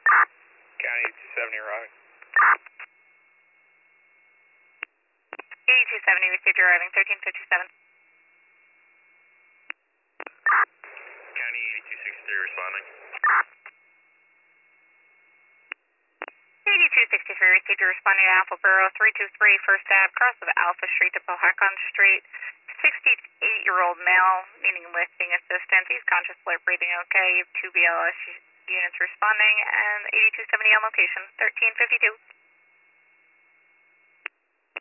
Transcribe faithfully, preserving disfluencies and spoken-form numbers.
County eighty-two seventy arriving. eighty-two seventy, received arriving, thirteen fifty-seven. County eighty-two sixty-three responding. eighty-two sixty-three, received a responding to Alpha Borough, three two three, first tab, cross of Alpha Street to Pohakon Street. sixty-eight-year-old male needing lifting assistance. He's conscious, alert, breathing okay. You have two B L S units responding, and eighty-two seventy on location, thirteen fifty-two.